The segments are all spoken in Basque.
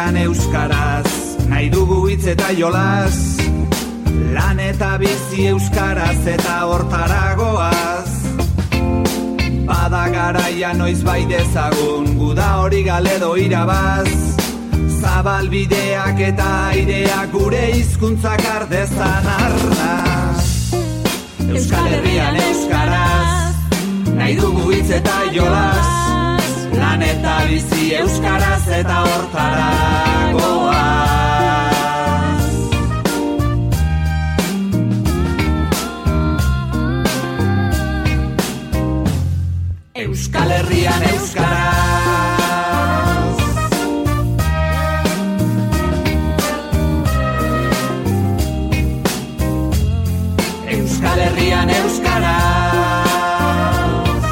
Herrian euskaraz, nahi dugu hitz eta jolas, lan eta bizi euskaraz eta hortaragoaz. Bada garaia noiz bai dezagun, guda hori galedo irabaz, zabal bideak eta aireak gure hizkuntzak ardezan arnaz. Euskal Herrian euskaraz, nahi dugu hitz eta jolas, lan eta bizi euskaraz eta hortaragoaz. Euskal Herrian euskaraz. Euskal Herrian euskaraz.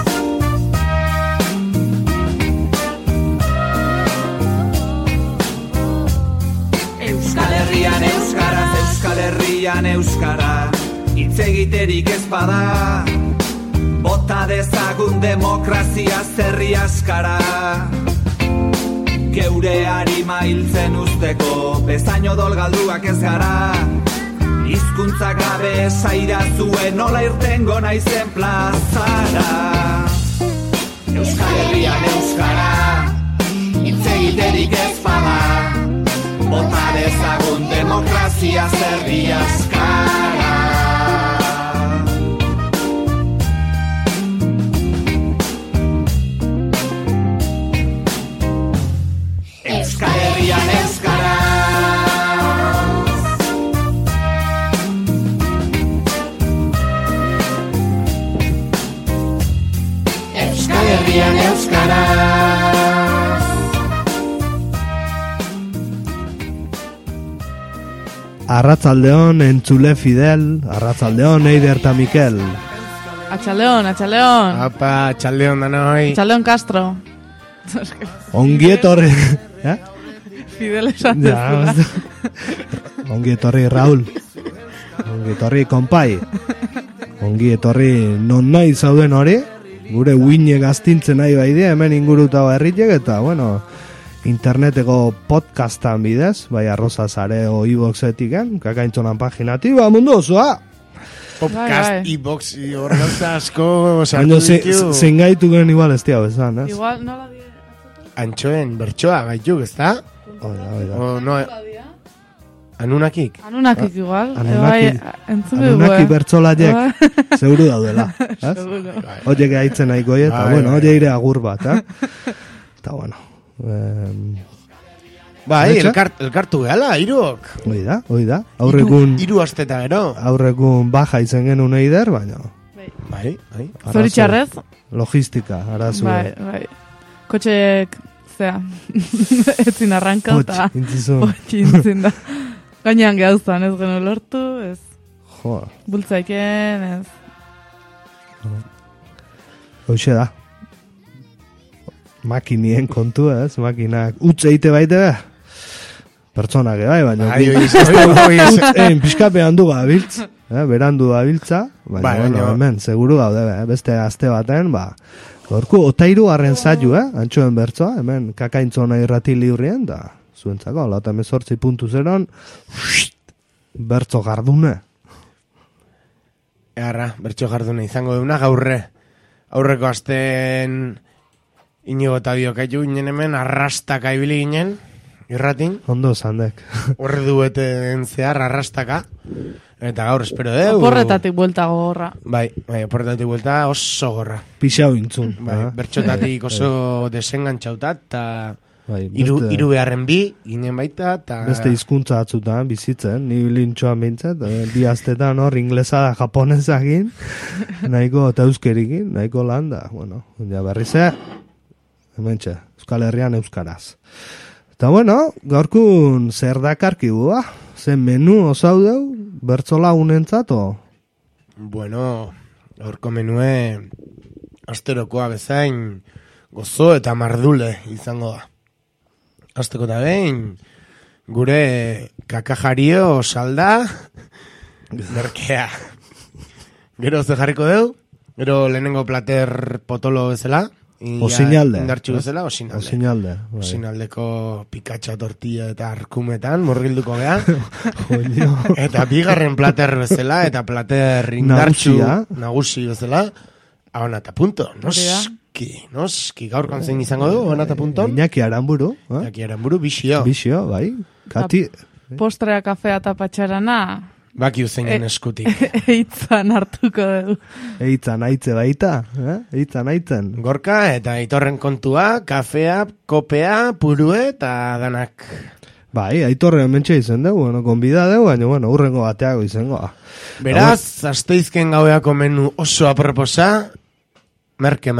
Euskal Herrian euskaraz, Euskal Herrian euskara, hitz egiterik ez bada, bota dezagun demokrazia zerri askara. Geure harima hiltzen usteko, bezaino dolgalduak ez gara, hizkuntza gabe esaira zuen nola irtengo naizen plazara. Euskal Herrian euskara, hitz egiterik ez bada, bota dezagun demokrazia zerri askara. Euskal Herrian euskaraz. Euskal Herrian euskaraz. Arratzaldeon entzule Fidel, arratzaldeon Eider eta Mikel. Atxaldeon, atxaldeon. Apa, atxaldeon danoi. Atxaldeon Castro. Ongi etorri. Fidel esan dezula. Ongi etorri Raul. Ongi etorri konpai. Ongi etorri non nahi zauden hori. Gure uine gaztintzen nahi baide, hemen inguruta herritek eta, bueno, interneteko podcastan bidez, bai arroza zare o iboxetiken, kakaintzonan paginati, ba mundu osoa. Podcast, ibox, horreuza asko, sartu ditu. Zein gaitu gen igual ez diau esan, ez? Igual, nola die? Antxoen, bertsoa gaituk, ez da? Oida. O, no, Anunakik? Anunakik igual. Anunaki bertsolaiek seguru daudela. Oie gaitzen nahiko, eta bueno, oie ire agur bat, eta bueno. Bai, elkartu gehala, iruok. Oida. Aurrekun... Iru asteta gero. Aurrekun baja izen genuen eider, baina... Bai. Zoritxarrez? Logistika, arazu. Bai. Kotxeek, zea, etzin arranka eta... Intzin da. Gainean gehauztan, ez genu lortu, ez... Jo. Bultzaiken, ez... Hoxe da. Makinien kontu, ez? Makinak utz eite baite be? Pertsonak, bai, baina... Pizkapean du gabiltz. Berandu gabiltza. Baina, hemen, seguru gaude, beste aste baten, ba... Gorku, otairu arren zailu, antxoen bertzoa, hemen kakaintzona irrati liurrien, da... Zuentzako, lauta 18.0 bertzo gardune. Egarra, bertzo gardune izango deuna gaurre. Aurreko asten inigo eta biokaitu ginen hemen, arrastaka ibili ginen, irratin. Ondo zandek. Horre dueten zehar, arrastaka. Eta gaur, espero deu. Oporretatik buelta gogorra. Bai, oporretatik buelta oso gorra. Pixau intzun. Bai, bertxotatik oso desengantxautat, eta... Iru beharren bi, ginen baita, eta... Beste hizkuntza atzutan, bizitzen, ni lintxoan bintzat, bi astetan hor, inglesa da japonesakin, nahiko eta euskerikin, nahiko landa, bueno, ja berrize, hementxe, Euskal Herrian euskaraz. Eta bueno, gaurkun zer dakarki bua, zen menu osaudeu, bertzola unentzato? Bueno, gaurko menue, asterokoa bezain, gozo eta mardule izango da. Azteko eta behin, gure kakajario salda, merkea. Gero ze jarriko deu, gero lehenengo plater potolo bezala, Osinalde. Indartxu bezala, osinalde. Osinaldeko pikatxa tortilla eta arkumetan, murgilduko geha. Eta bigarren plater bezala, eta plater indartxu nagusi bezala. Abona eta punto. Noski, gaur kontzen izango du, abona eta punto. Iñaki Aramburu. Iñaki Aramburu, bixio. Bixio, bai. Kati. Postrea, kafea eta patxarana. Baki uzeinen eskutik. Eitzan hartuko dugu. Eitzan aitze baita, eitzan aitzen. Gorka eta Aitorren kontua, kafea, kopea, purue eta danak. Bai, Aitorren mentxe izen dugu, konbida dugu, baina, urrengo bateago izango. Beraz, Asteizken gaueako menu oso aproposa, merke,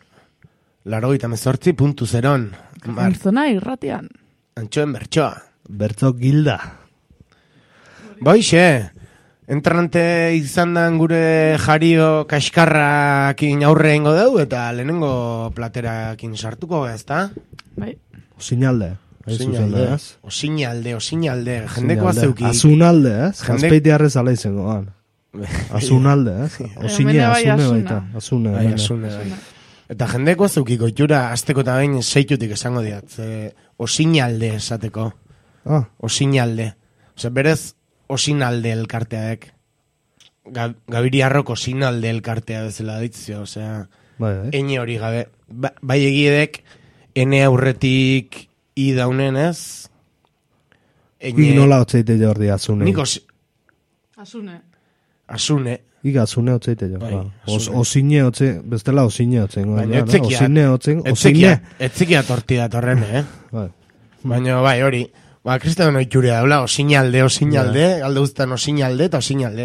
88.0. Antzona irratian. Antxoen bertsoa. Bertso gilda. Boixe, entrante izan dan gure jario kaskarrakin aurre ingo dugu, eta lehenengo platerakin sartuko, ezta? Bai. Osinalde. Osinalde. Jendeko azeuki. Azunalde, Jazpeiti arrez ala izango. Azunalde, Osine, azune baita. Azune. Eta jendeko azeukiko itxura, azteko eta bain seitutik esango diat. Osinalde esateko. Osinalde. Ose, berez, Osinalde elkarteak. Gabiriarrok Osinalde elkartea bezala ditzio, osea, ene hori gabe. Bai egiedek, ene aurretik i daunen ez? Nik nola otzeite jordi azune. Nik Asune. Iga azune otzeite jo. Bai, osine otze, bestela osine otzen. Baina etzikia tortida torren, Baina bai hori. Kristian oitxuria daula, osinalde, alde guztan osinalde eta osinalde,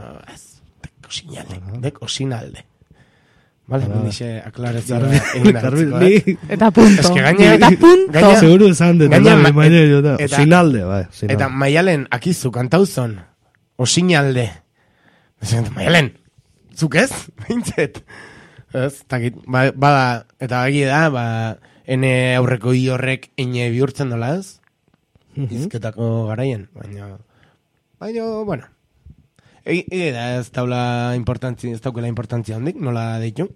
eta osinalde. Vale, nixe aklaretzea Eta punto. Eta punto. Seguro esan dut, osinalde, bai. Eta Maialen, akizu, kantauzon, osinalde. Maialen, zuk ez? Bintzet. Bada, eta agi da, ene aurreko hi horrek ene bihurtzen dola ez? Izketako garaien, baina, bueno. Ez daukela importantzia handik, nola deitu?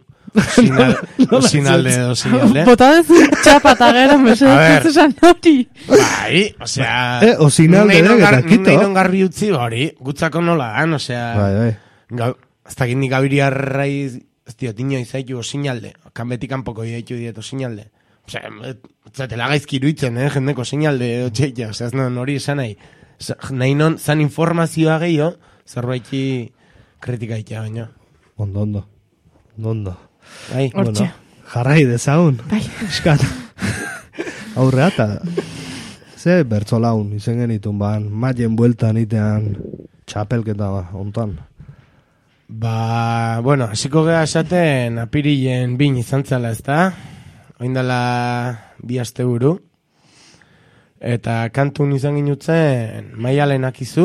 Osinalde. Bota dezu txapata gero, mesedez esan hori. Bai, osea... Osinalde eta kito. Nahi garbi utzi hori, gutzako nola dan, osea... Bai. Ez dakit nik abiriarraiz, ez diotino izaitu osinalde, kanbetik kanpoko ideitu diet osinalde. Osea, zatela gaizki iruitzen, jendeko osinalde otxeitea, osea, ez non hori esan nahi. Nahi non, zan informazioa gehiago, zerbaiti kritika itea, baina. Ondo. Bai, hortxe. Jarrai dezagun. Bai. Eskat. Aurrea eta ze bertzolaun izen genitun, maien bueltan itean txapelketa ontan. Bueno, hasiko geha esaten apirilen 2 izan zela, ez da? Oindala 2 asteburu. Eta kantun izan ginutzen Maialen akizu,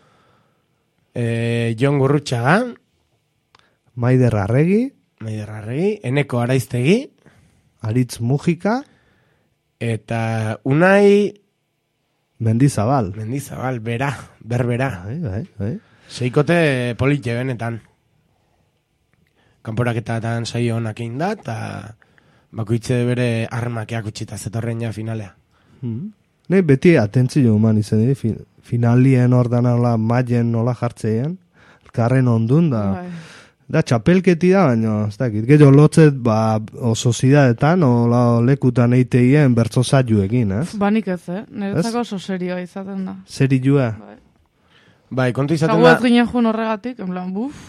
Jon Gurrutxaga, Maider Arregi, Eneko Araiztegi, Aritz Mujika, eta Unai Mendizabal, berbera. Bai. Seikote politxe benetan. Kanporaketatan saio honak egin da, eta bakoitze bere armakeak utxita zetorren ja finalea. Nei beti atentzio eman izan dira, finalien ordan nola maien nola jartzean, elkarren ondun da txapelketi da, baina ez dakit, gero lotzet oso zidadetan, lekutan eiteien bertso zaiuekin, ez? Banik ez, niretzako oso serioa izaten da. Serioa? Bai, kontu izaten da... Gau ez ginen jun horregatik, en plan, buf.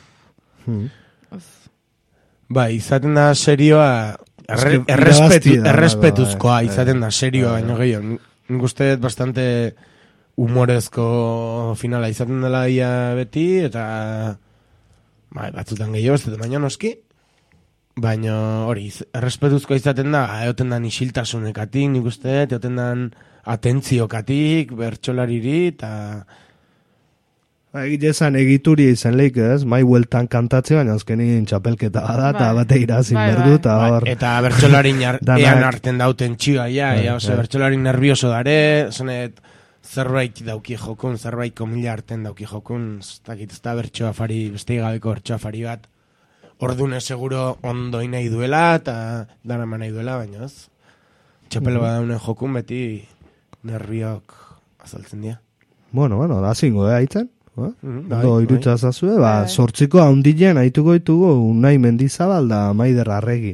Bai, izaten da serioa... Errespetuzkoa izaten da, serioa baino gehiago. Nik uste bastante humorezko finala izaten dela ia beti, eta batzutan gehiago, ez dut baino noski. Baina hori, errespetuzkoa izaten da, egoten dan isiltasunekatik, nik uste, egoten dan atentziokatik, bertsolariri, eta... Egitezan egituri izan leik ez, mai hueltan kantatze, baina azkenin txapelketa bada, eta bate irazin berdu, eta hor... Eta bertxolarin ean arten dauten txioa, bertxolarin nervioso dare, zonet zerbait dauki jokun, zerbait komila arten dauki jokun, ez da bertxoa fari, beste gabeko bertxoa fari bat, ordune seguro ondo nahi duela, eta darama nahi duela, baina ez. Txapelo badaunen jokun beti nerviok azaltzen dira. Bueno, da zingo, haitzen? Ondo irutza zazue, sortziko haundilean haituko ditugu Unai Mendizabal da Maider Arregi.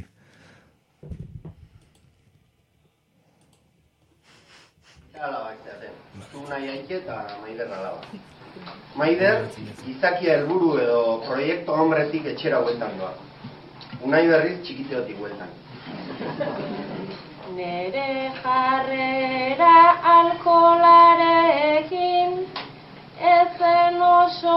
Unai haike eta Maider alaba. Maider, izakia helburu edo proiektu hombretik etxera hueltan doa. Unai berriz txikiteotik hueltan. Nere jarrera alkolarekin ezen oso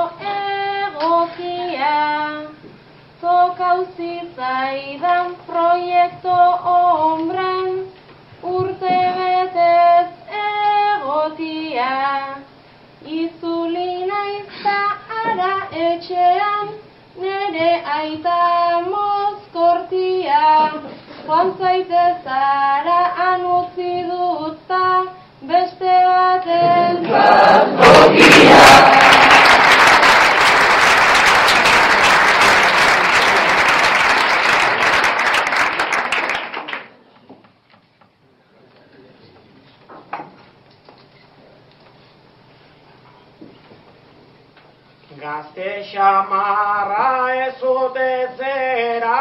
egokia, tokau zitzaidan proiektu hombren urte betez egotia. Izuli naizta ara etxean nere aita mozkortia, joan zaitez ara anutzi dutza beste baten jantzokia. Gazte xamarra ez ote zera,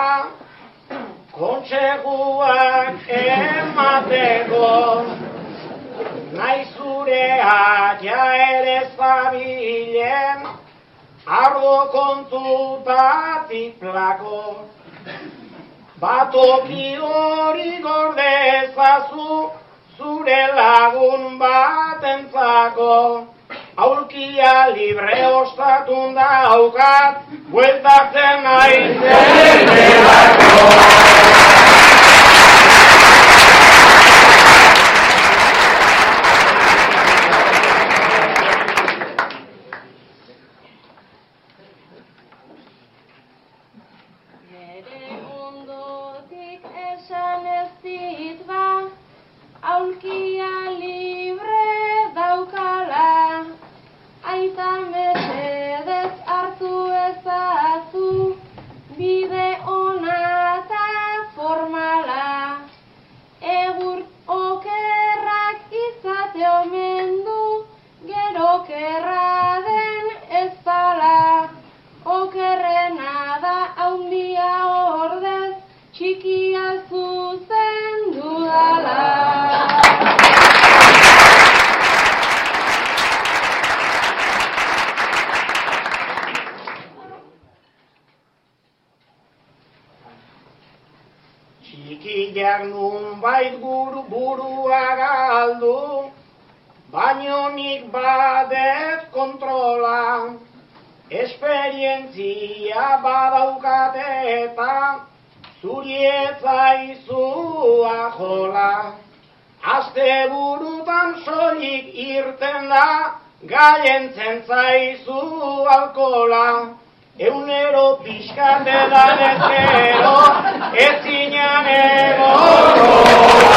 kontseguak emateko, nahi zurea ja ere zabilen, ardo kontutatik plako. Batoki hori gordezazu, zure lagun batentzako. Aulkia libre ostatun daukat, bueltatzen naizen delako. Nere ondotik esan ez dit ba, aulkia libre daukala. Aita mesedez hartu ezazu, bide ona eta formala. Egur okerrak izate omen du, gero okerra den ez dala. Okerrena da haundia ordez, txikia zuzen dudala. Txikiak nunbait burua galdu, baino nik badet kontrola. Esperientzia badaukat eta zurietzaizu ajola. Aste burutan soilik irten da, gaientzen zaizu alkola. Eunero pixkate da dezero, ez zinean egorroa.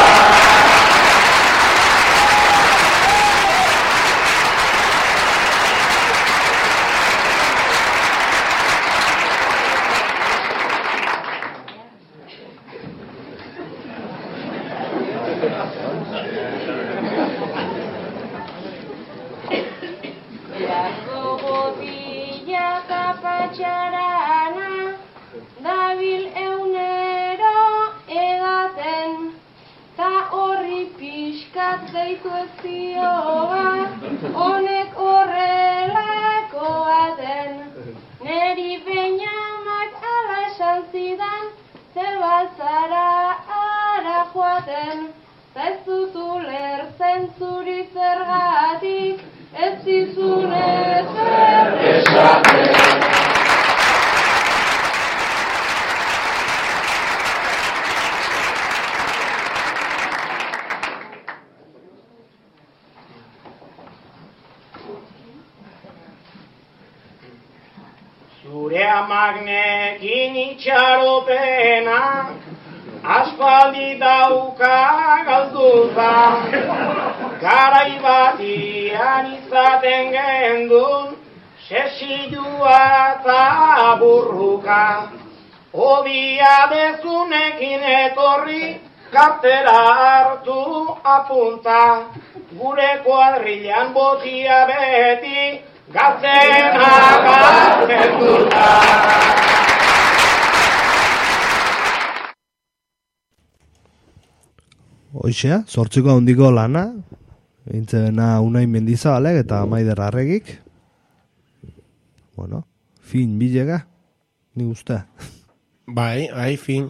Dabil eunero edaten, ta horri pixkat deitu ez zioa, honek horrelakoa den. Neri beinamak ala esan zidan, zebaltzara ara joaten, ez dut ulertzen zuri zergatik, ez zizun ezer esaten. Zure amagnekin itxaropena, aspaldi dauka galduta. Garai batian izaten gendun, sesilua eta burruka, odia dezunekin etorri, kartera hartu apunta, gure kuadrilan botia beti, gaztena gaztetuta. Hoxea, 8 handiko lana, eintzena Unai Mendizabalek eta Maider Arregik. Bueno, fin bilega, ni uste. Bai, fin.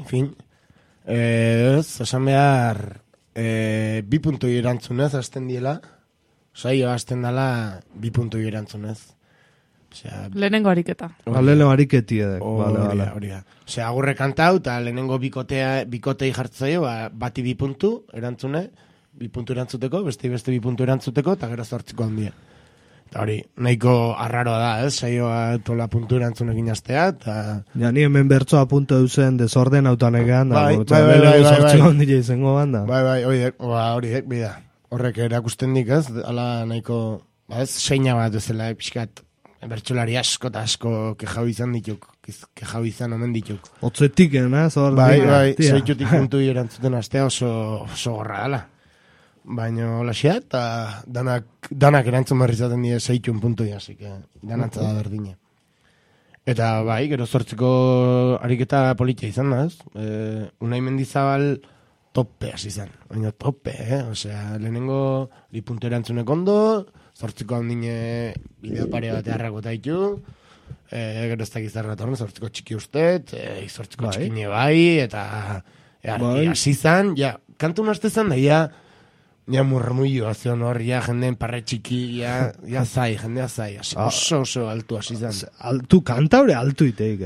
Esan behar, 2 puntu erantzunez hasten diela, saio hasten dela 2 puntu erantzunez. Lehenengo ariketa. Lehenengo ariketi edek. Hori da. Agurre kantau, eta lehenengo bikotei jartzaio, bati 2 puntu erantzune, 2 puntu erantzuteko, beste 2 puntu erantzuteko, eta gero 8 handia. Eta hori, nahiko arraroa da, saioa tola puntu erantzunekin astea, eta... Ja, ni hemen bertsoa puntu eusen desorden autan egean, da, bai, handia izango banda. Bai, horiek, bida. Horrek erakusten dik, ez, ala nahiko, ez, seina bat ezela, pixkat, bertsolari asko eta asko kejau izan dituk, kejau izan omen dituk. Otzetik, zor? Bai, zeitutik puntu erantzuten astea oso gorra dela. Baina holaxea, eta danak erantzun berri zaten die 6 puntu, así que danatza da berdina. Eta bai, gero 8 ariketa politia izan da, ez? Unai Mendizabal tope hasi izan, baina tope, osea, lehenengo li puntu erantzunek ondo, 8 handine bidea pare bat eharrako taitu, gero ez dakiz darratorren, 8 txiki ustet, 8 txikine bai, eta hasi izan, ja, kantu nazte zan da, ja murmullo, azion hor, ja, jendeen parre txiki, ja zai, jendea zai, oso altu hasi izan. Altu, kanta hori altu iteik,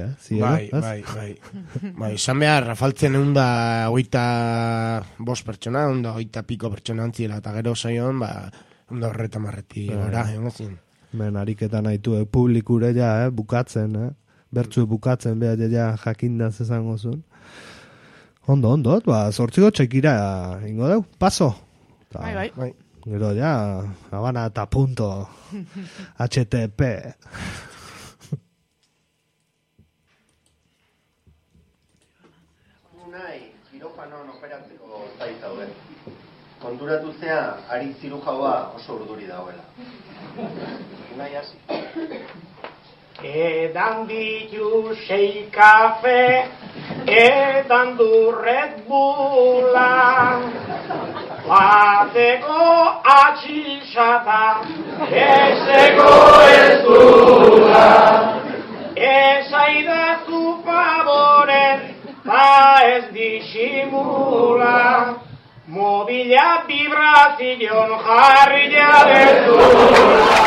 Bai, esan behar, rafaltzen eunda 25 pertsona, eunda 20 piko pertsona antziela, eta gero saioan, eunda horreta marreti, gara, egozien. Ben, ariketan haitu, publikure ja, bukatzen, bertzu bukatzen, beha ja jakindaz esango zuen. Ondo, 8 txekira ingo deu, paso. Bai. Gero ja, Habana eta punto, HTP. Unai, kirofanon operatzeko zai zaude. Konturatu zea, ari zirujaua oso urduri dagoela. Unai hasi. Edan ditu 6 kafe, edan du Red Bulla, bateko atxilxata, ezeko ez dula, ezaidazu favoren, ta ez disimula, mobila vibrazion jarria dezula.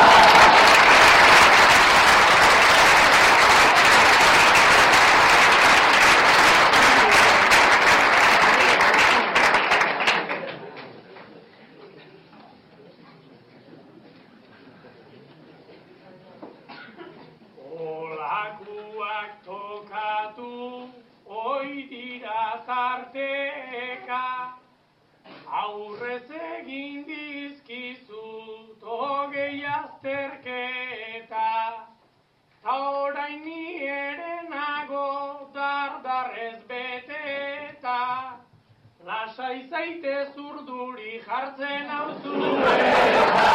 Aurrez egin dizkizut hogei azterketa, ta orain ni ere nago dardarrez beteta, lasai zaitez urduri jartzen hauzueta.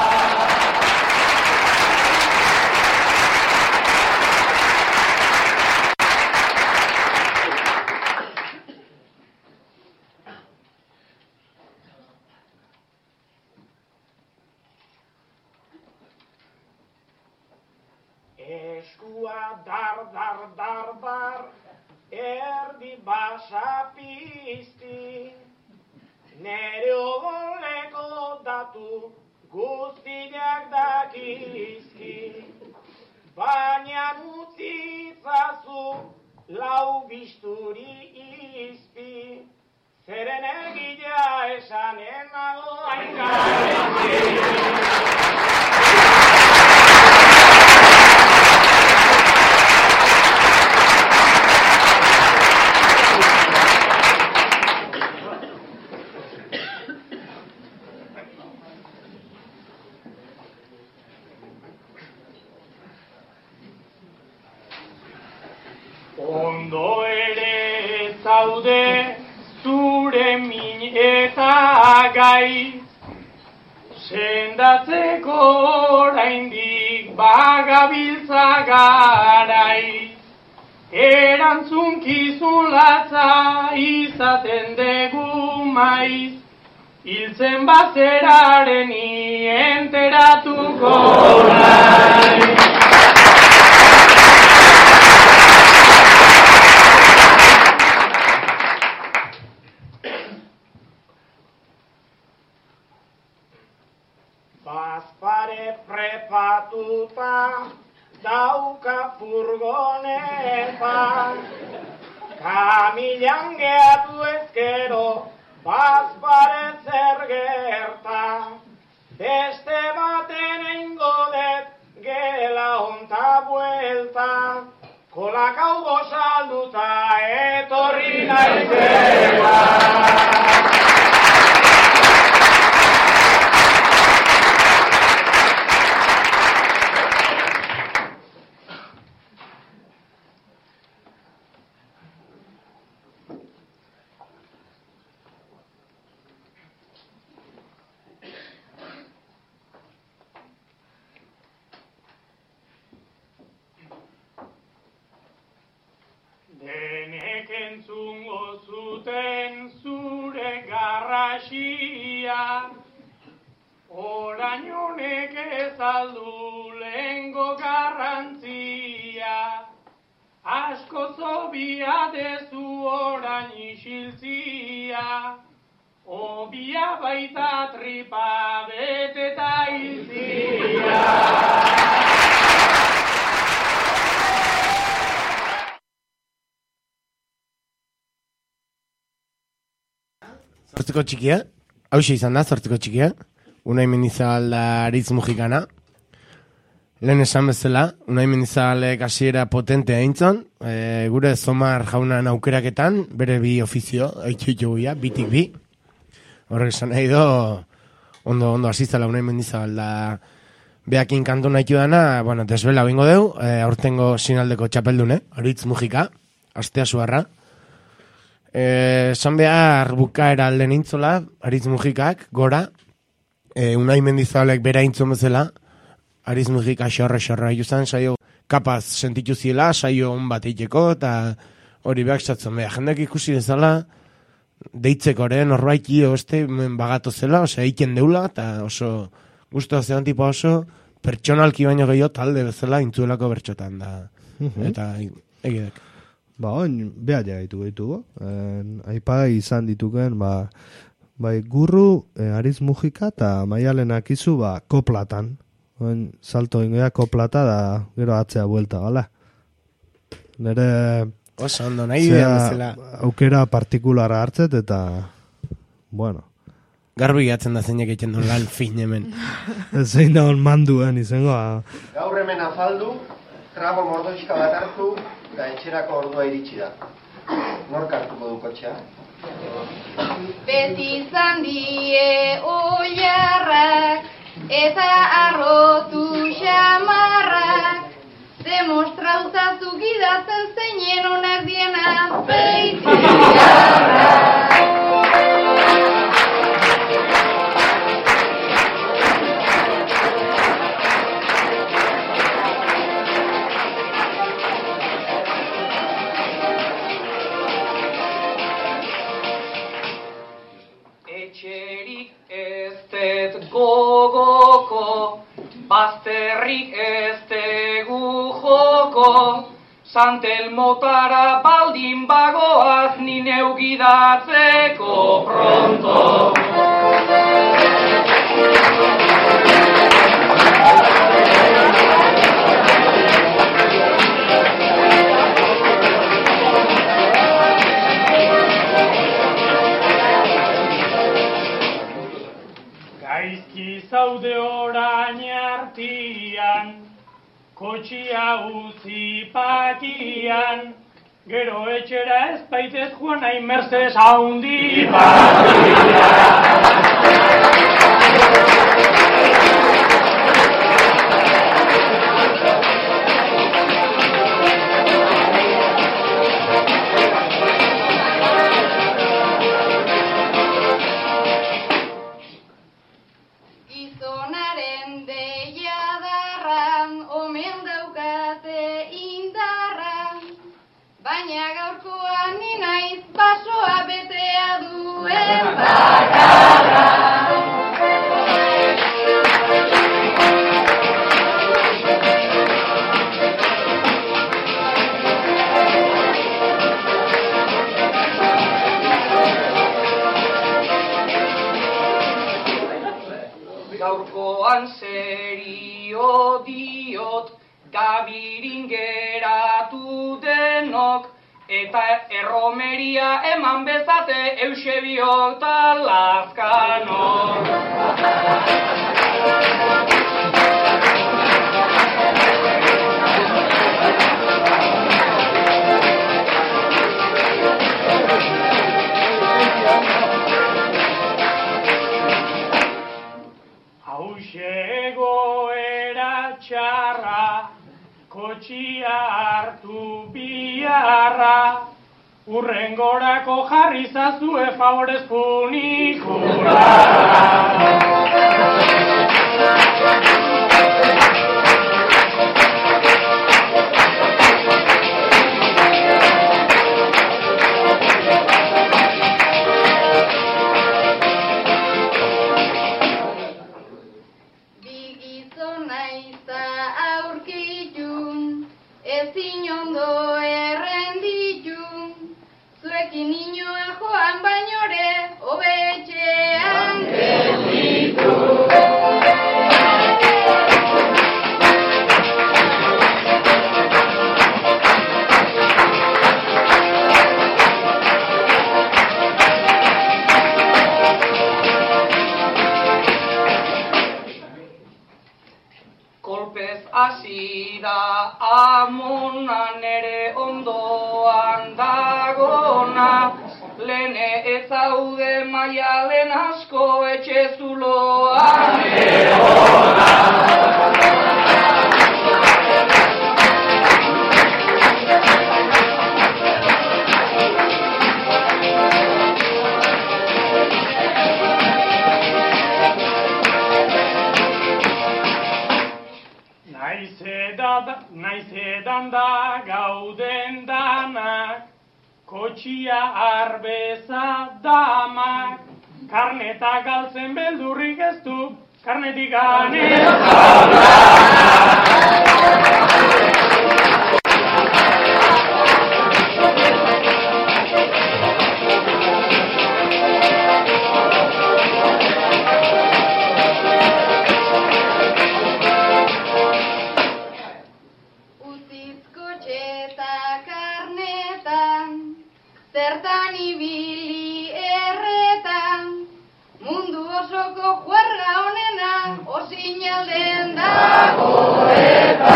Eskua dar, erdi basa pizti, nere odoleko datu guztiak dakizki, baina utzitzazu lau bisturi izpi, zeren egila esanen nago aingarezi. Ondo ere zaude zure min eta gai, sendatzeko oraindik bagabiltza garai. Erantzunkizun latza izaten dugu maiz, hiltzen bazeraren enteratuko nahi. Bazpare prepatuta dauka furgoneta, kamilan geatu ezkero, bazpare zer gerta, beste baten eingo det gela onta buelta, kolakau gozalduta etorri naizela. Denek entzungo zuten zure garrasia, orain honek ez aldu lehengo garrantzia. Asko zobia dezu orain isiltzia, obia baita tripa beteta izia. Zortziko txikia, hauxe izan da, zortziko txikia. Unai Mendizabal da Aritz Mujikana. Lehen esan bezala, Unai Mendizabal hasiera potente aintzon, gure Zomar jaunan aukeraketan, bere bi ofizio, eitxoia, bitik bi. Horrek esan nahi do, ondo asizala Unai Mendizabal da behakin kantu nahi dana, bueno, desbela bingo deu, aurtengo sinaldeko txapeldune, Aritz Mujika, astea suarra. Esan behar bukaera alde nintzola, Aritz Mujikak, gora, Unai Mendizabalek bera intzun bezala, Aritz Mujika xorra izan, saio kapaz sentitu ziela, saio on bat eiteko, eta hori behak zatzen behar. Jendek ikusi bezala, deitzeko norbaiki oste bagato zela, osea, eiken deula, eta oso guztua zean tipa oso, pertsonalki baino gehiago talde bezala intzuelako bertxotan da. Eta egidek. Ba, oin, behar jagaitu gehitugu. Aipa izan dituken, bai gurru, Aritz Mujika eta Maialenak izu, koplatan. Oin, salto ingoia koplata da, gero atzea buelta, gala. Nere... Oso, ondo, nahi bezala. Aukera partikulara hartzet, eta... Bueno. Garbi gatzen da zeinek egiten duen lan fin hemen. Zein da hon manduen izango. Gaur hemen afaldu, trago mordoixka bat hartu, eta etxerako ordua iritsi da. Nork hartuko du kotxea? Beti izan die oiarrak, eta arrotu xamarrak, demostrauzazu gidatzen zeinen onak diena beitiarrak. Gogoko, bazterrik ez tegu joko, Santelmotara baldin bagoaz ni neu gidatzeko pronto. Zaude orain artian, kotxia utzi patian, gero etxera ez baitez joan nahi Mercedes haundi patian. gizonaren deiadarran, omen daukate indarran, baina gaurkoan ni naiz basoa betea duen bakarra. Gaurkoan serio diot, gabirin geratu denok, eta erromeria eman bezate Eusebio eta Lazkanok. Egoera txarra, kotxia hartu biharra, urrengorako jarri zazue favorez funikurara. Ezin ondo errenditu, zuekin inoa joan bainore, hobetxean gelditu. Kolpez hasi da amonan ere ondoan dagona, lene ez zaude maialen asko etxe zuloan eona. Naiz edan da gauden danak, kotxia arbeza damak, karneta galtzen beldurrik ez du, karnetik ganezala. Zertan ibili erretan, mundu osoko juerga honena, osinalden dago eta.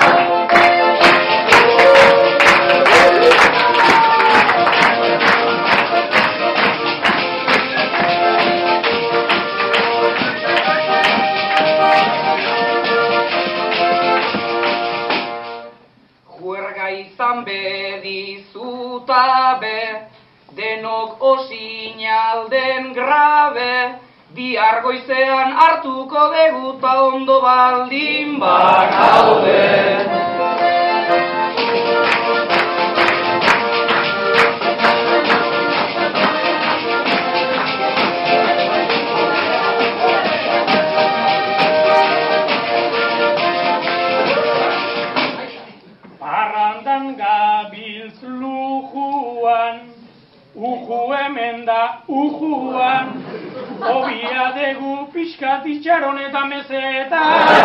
Juerga izan bedizutabe, denok osinalden grabe, bihar goizean hartuko deguta ondo baldin bagaude. Parrandan gabiltz lujuan, uju hemen da ujuan, obia degu pixkat itxaron eta meseta.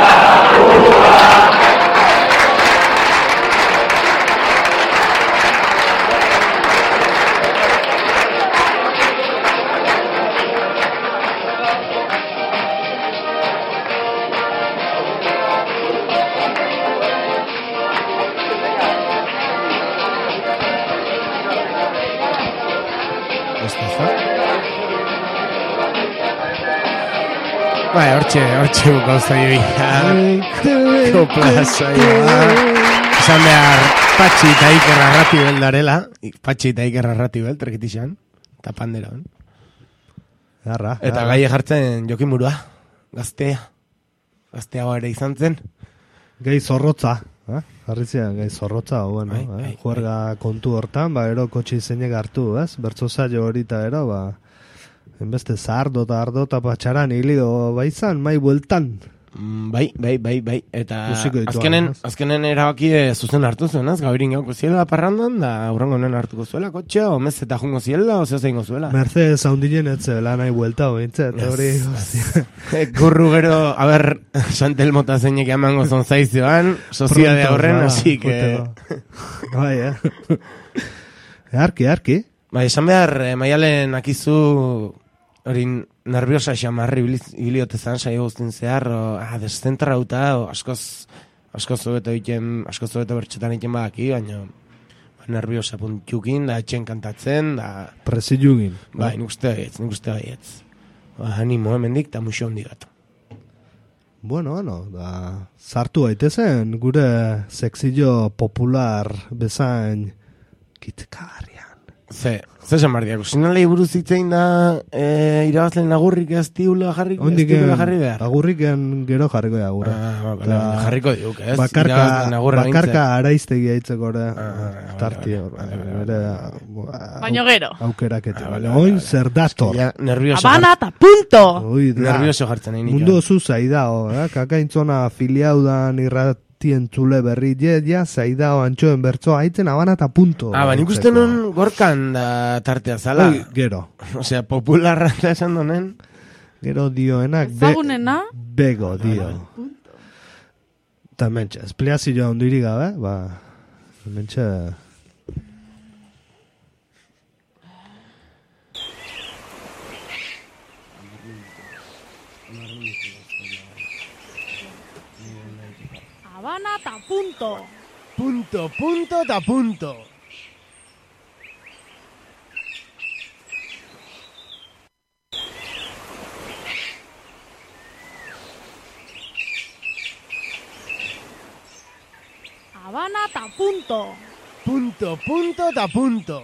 Bai, hortxe bukauza joia. Kopla saioa. Esan behar, Patxi eta Iker Arratibel darela. Patxi eta Iker Arratibel, trekitixan. Eta pandera. Garra. Eta gai jartzen Jokin Burua. Gaztea ere izan zen. Gehi zorrotza, jarrizian gehi zorrotza, bueno, juerga kontu hortan, ero kotxe izainek hartu, bertso zailo hori eta ero, enbeste zardo eta ardo eta patxaran hilio baizan, mai bueltan. Bai, eta azkenen erabaki zuzen hartu zuen, gabirin gauko ziela parrandan, da aurrango honen hartuko zuela, kotxea, o mez eta jungo ziela, o zeo zeingo zuela. Mercedes haundinen etzela nahi buelta, ointzet, hori... Gurru gero, Santel Mota zeinek emango zon zaizioan, soziade horren, así que... Bai, Arki. Bai, esan behar, Maialen akizu... Hori nerviosa xamarri ibiliote zan saio guztin zehar, deszentrauta, asko zobeto bertxetan egiten badaki, baina nerviosa puntukin, da etxen kantatzen, da... Presilugin. Bai, nik uste baietz. Animo hemendik, eta muxo hondi gatu. Bueno, da... Sartu gaitezen, gure sexillo popular bezain kitkarrian. Ze xamardiak, sinalei buruz itzein da irabazlen agurrik ez tiula jarriko behar? Agurriken gero jarriko da agurra. Jarriko diuk, ez? Bakarka araiztegia itzeko tarti hor. Baino gero. Aukerakete. Oin zer dator. Habana eta punto! Nervioso jartzen egin. Mundu oso zaidao, kakaintzona afiliaudan tientzule berri ja zaidao antxoen bertzoa haitzen Habana eta punto. Nik uste non gorkan da tartea zala. Gero. Osea, popularra da esan donen. Gero dioenak ezagunena bego dio. Eta mentxe, espliazioa ondiri gabe, mentxe... Habana ta punto. Punto ta punto. Habana ta punto. Punto ta punto.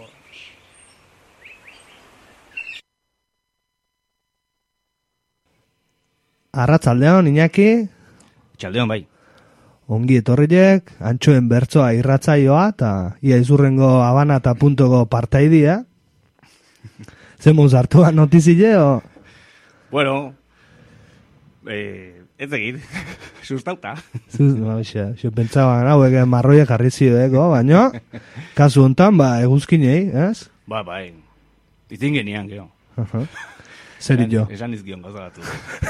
Arratzaldeon, Iñaki. Txaldeon, bai. Ongi etorriek, antxoen bertzoa irratzaioa, eta ia izurrengo Habana eta puntoko partaidia. Zemuz hartua notizile, o? Bueno, ez egit, sustauta. Xo pentsaban, hauek marroiek jarri zideko, baina, kasu hontan, eguzkinei, ez? Bai, izin genian, geho. Zer jo? Esan izkion gozagatu.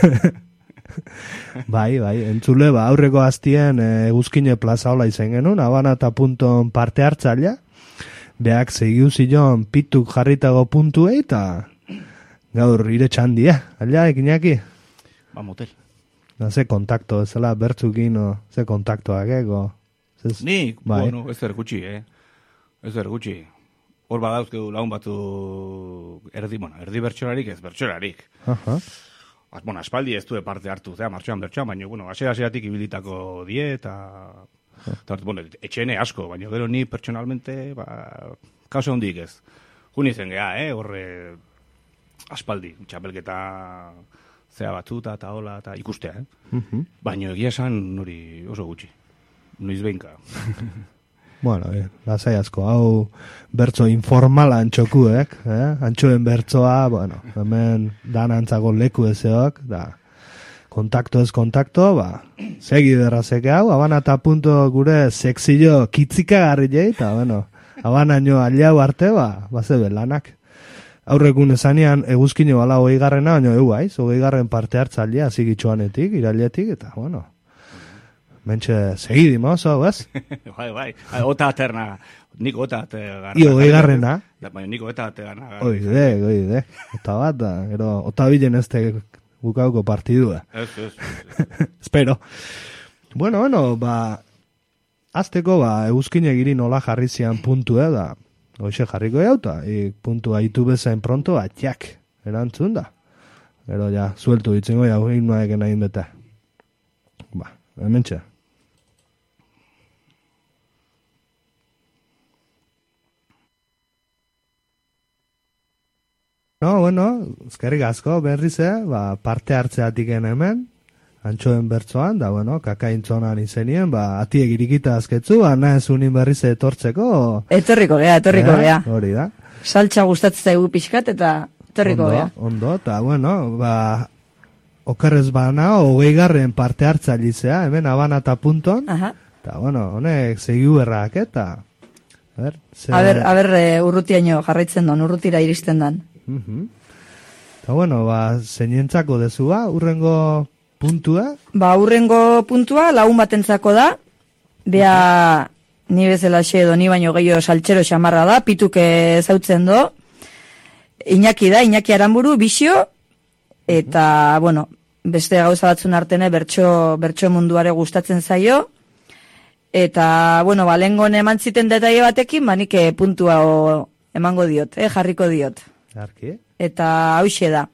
Bai, entzule, aurreko hastien eguzkine plaza hola izen genuen, Habana eta punton parte hartzailea, beak segiu zion pituk jarritago puntuei, eta gaur ire txandia, alia, Iñaki? Motel. Ze kontakto, ezela, bertzukin, ze kontaktoak, ego? Nik, bueno, ez ergutxi, Ez ergutxi. Hor badauzkeu lagun batzu erdi bertxolarik, ez bertxolarik. Bueno, aspaldi ez du parte hartu, martxoan bertxoan, baina, bueno, aseratik ibilitako die, eta bueno, etxene asko, baina gero ni personalmente, kausa hondik ez. Juni zen geha, horre aspaldi, txapelketa zea batzuta, eta hola, eta ikustea, Baina egia esan hori oso gutxi. Noiz behinka. Bueno, lasai asko, hau bertso informala antxokuek, antxoen bertsoa, bueno, hemen danantzako leku ezeok, da, kontakto ez kontakto, segi derrazeke hau, Habana eta punto gure sexillo kitzika garri jei, eta, bueno, Habana nio aliau arte, zebe lanak. Aurrekun esanean eguzkine bala 20garrena, baina 20garren parte hartzalea, zigitxoanetik, irailetik, eta, bueno, mentxe segidimo, oso, ez? Bai, ota aterna, nik ota aterna. Io, 20garrena? Baina nik ota aterna. Oide, eta bat, gero, ota bilen ezte bukauko partidua. Ez. Espero. Bueno, azteko, eguzkine giri nola jarri zian puntu, da, hoxe jarriko jauta, puntu haitu bezain pronto, atxak, erantzun da. Gero, sueltu ditzengo, himnoaeken nahin bete. Hementxe. Bueno, eskerrik asko berriz, parte hartzeatik hemen, antxoen bertzoan, da, bueno, kakaintzonan izenien, atiek irikita azketzu, ana ez unin berriz etortzeko. Etorriko gea. Hori da. Saltza gustatzen zaigu pixkat, eta etorriko gea. Ondo, eta, bueno, okerrez bana, 20. parte hartzailizea, hemen abana eta punton, eta, bueno, honek segiu errak, eta, a ber, urrutiaino jarraitzen don, urrutira iristen dan. Eta, bueno, zeinentzako dezua, urrengo puntua? Urrengo puntua, lagun batentzako da, bea ni bezala edo ni baino gehiago saltxero xamarra da, pituke zautzen do, Iñaki Aramburu, Bixio, eta, bueno, beste gauza batzun artene bertso munduare gustatzen zaio, eta, bueno, lengon eman ziten detaile batekin, nik puntua emango diot, jarriko diot. Arki? Eta hauxe da.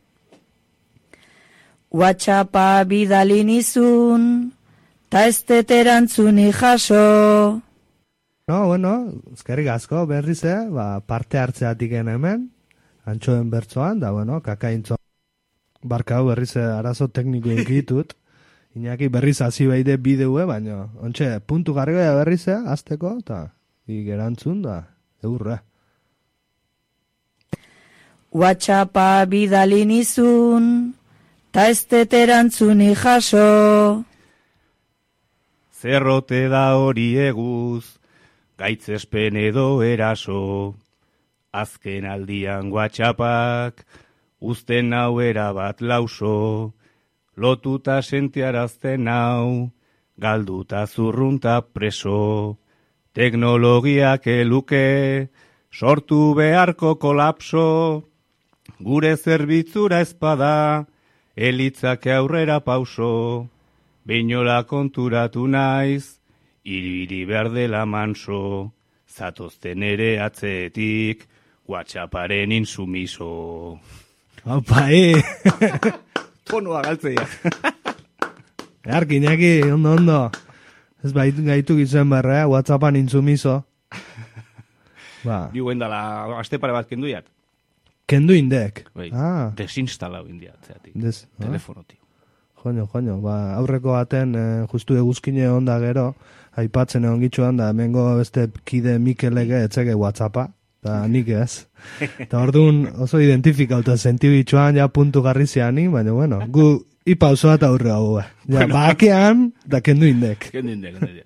WhatsAppa bidalin izun, ta ez teterantzuni jaso. No, bueno, ezkerrik asko berriz, parte hartzeatik hemen, antxoen bertzoan, da, bueno, kakaintzo. Barkau berriz arazo tekniko ikitut. Iñaki berriz hasi beide bideue, baina, ontxe, puntu gargoia berriz, azteko, eta gerantzun da, eurra. WhatsAppa bidalin izun, ta ez teterantzuni jaso. Zerrote da hori eguz, gaitzespen edo eraso. Azken aldian WhatsAppak, uzten nau erabat lauso. Lotuta sentiarazten nau, galduta zurrunta preso. Teknologiak eluke, sortu beharko kolapso. Gure zerbitzura ezpada, elitzak aurrera pauso. Beinola konturatu naiz, iribiri behar dela manso. Zatozten ere atzetik, WhatsApparen insumiso. Opa, Tonua galtzeia. Iñaki, ondo. Ez gaitu gizuen berra, WhatsAppan insumiso. Bi guendala, aste pare bat kenduiat. Kendu indek? Desinstalau indiat, zeatik. Telefonotik. Joño, aurreko baten justu eguzkine onda gero, aipatzen egon gitxuan da, hemengo beste kide Mikelege etzeke WhatsAppa, eta nik ez. Eta orduan oso identifikauta sentiu gitxuan, ja puntu garri ziani, baina bueno, gu ipauso bat aurre hau. Ja, bakean, da kendu indek. Kendu indek.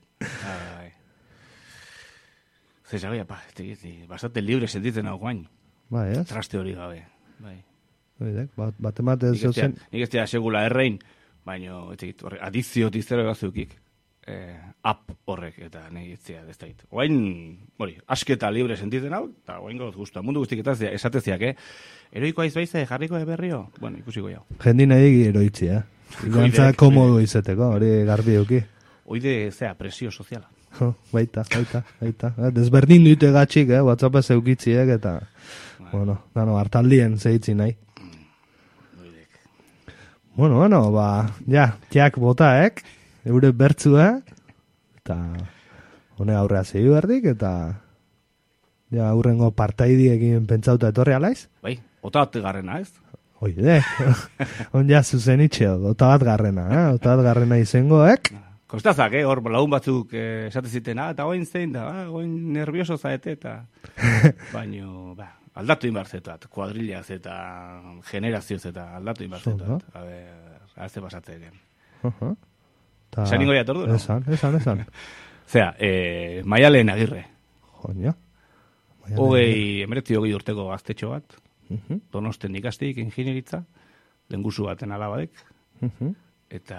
Zezagoia, bastante libre sentitzen hau guain. Bai, ez? Traste hori gabe. Bai. Bat emate zeuzen. Nik ez dira segula errein, baina adizio tizero egazukik. App horrek, eta nahi ez dira, ez da hit. Oain, asketa libre sentitzen hau, eta oain gauz guztua. Mundu guztik eta esateziak, Eroiko aizbaize, jarriko berrio? Bueno, ikusiko jau. Jendi nahi eroitzi, Gantza komodu izeteko, hori garbi euki. Oide, presio soziala. Baita. Desberdin dute gatxik, WhatsApp zeukitziek, eta, bueno, hartaldien zehitzi nahi. Bueno, jak botaek, eure bertzua, eta hone aurrea zegi berdik, eta aurrengo partaidiekin pentsauta etorri alaiz? Bai, ota bat garrena, ez? Oide, onja zuzen itxeo, ota bat garrena izengoek. Kostazak, hor lagun batzuk esate zitena, eta oin zein da, oin nervioso zaete, eta baino, aldatu inbarzetat, kuadrilaz eta generazioz eta aldatu inbarzetat. Azte pasatzeken. Esan ingo jatordu, no? Esan. Zea, Maialen Agirre. Joño. Emeretzi hogei urteko gaztetxo bat, Donosten ikastik inginieritza, lengusu baten alabadek, eta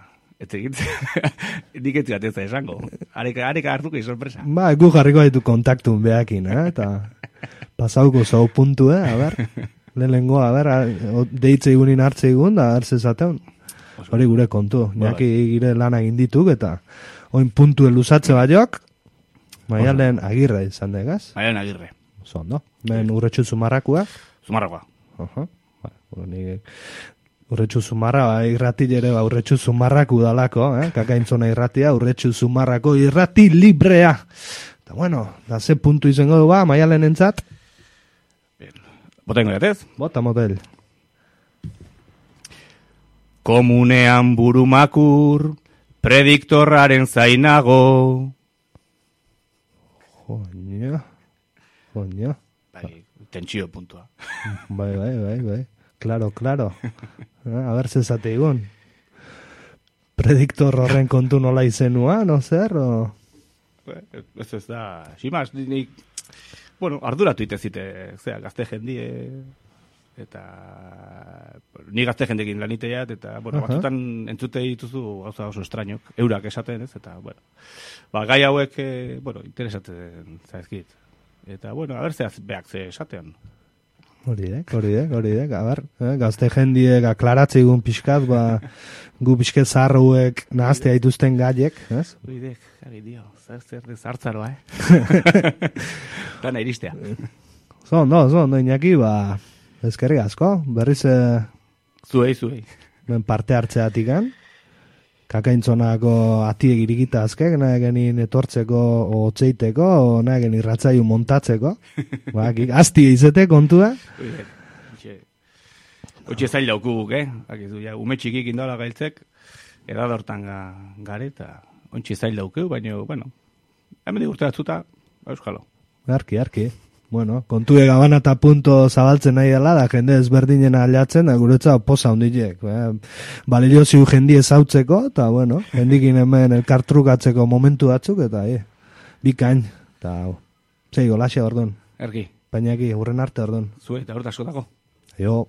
nik ez gateza esango. Areka hartuko sorpresa. Gu jarriko haitu kontaktun behakin, eta pasauko zau puntu, lehenengo, deitze igunin hartze igun, da hartze zateun. Hori gure kontu. Niaki gire lana gindituk, eta oin puntu elusatze baiok, Maialen Agirre izan degaz. Maialen Agirre. Zondo. Men urretxu zumarrakua. Zumarrakua. Urretxu zumarra, irrati ere urretxu zumarraku dalako, kakaintzona irratia, urretxu zumarrako irrati librea. Eta bueno, da ze puntu izango du Maialen entzat? Bota ingo jatez? Bota motel. Komunean burumakur, prediktorraren zainago. Joña. Bai, tentsio puntua. Bai. Claro. A ver, zezate igon. Prediktor horren kontu nola izenua, no zer, o... Ez da, ximaz, nik... Bueno, arduratu itezite, gazte jendie... Eta... Ni gazte jendekin laniteiat, eta, bueno, batzutan entzute dituzu gauza oso estrañok, eurak esaten, ez, eta, bueno... gai hauek, bueno, interesatzen zaizkit. Eta, bueno, a ber, behak ze esatean. Horidek, a ber, gazte jendiek aklaratze egun pixkat, gu pixket zaharruek nahaztea dituzten gaiek, ez? Horidek, gari dio, zer zartzaroa, Gana iristea. Zondo, Iñaki, ezkerrik asko, berriz... Zuei. Ben parte hartzeatikan, kakaintzonako atiek irikita azkek, nahi genin etortzeko, otzeiteko, nahi genin irratzaiu montatzeko. Azti izete kontua. Otxe zail daukuguk, ume txikik indola gailtzek, edadortan gare, eta ontsi zail daukeu, baina, bueno, hemen digurte batzuta, euskalo. Arki. Bueno, kontue gabana eta punto zabaltzen nahi dela, da jende ezberdinen aldatzen, da guretza posa hundilek. Balio ziu jendi ezautzeko, eta bueno, jendikin hemen elkartrukatzeko momentu batzuk, eta bikain, eta zeigo, laxe ordon. Erki. Painaki, hurren arte ordon. Zue, eta horta askotako. Jo.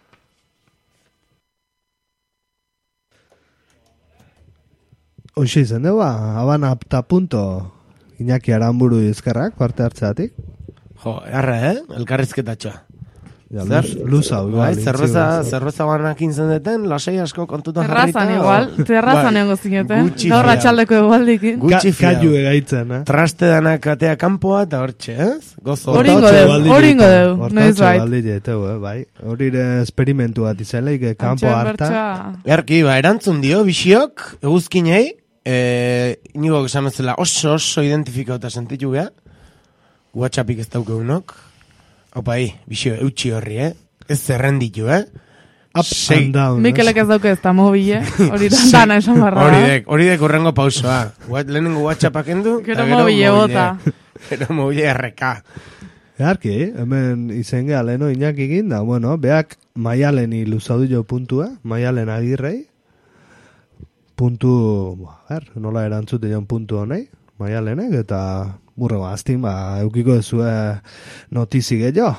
Hoxe izen dugu, abana eta punto, Iñaki Aranburu ezkerrak, parte hartzeatik. Jo, elkarrizketatxoa. Ja, luza, igual. Zerbeza banakin zendeten, lasei asko kontuta jarrita. Terrazan egon zineten. Gaur atxaldeko egualdikin. Kaiu egaitzen, Traste danak atea kanpoa, eta hortxe, ez? Gozo. Horingo deu. Noiz bai. Horire esperimentu bat izaleik, kanpo harta. Erki, erantzun dio, bisiok, eguzkinei, inigo esamezela oso identifikauta sentitu geha. WhatsAppik ez daukeunok. Opai, bisio, eutxi horri, Ez zerrenditu, Up and down. Mikelek ez dauke ez da mobile, hori dana esan barra. Horidek urrengo pausoa. Lehenengo WhatsAppak endu. Gero mobile bota. Gero mobile RK. Earki, hemen izen geha leheno Iñakikin, da, bueno, beak Maialeni luzadu jo puntua, Maialen Agirrei. Puntu, nola erantzute joan puntu honei, Maialenek, eta... Burro, aztin, eukiko ezue notizi gehiago.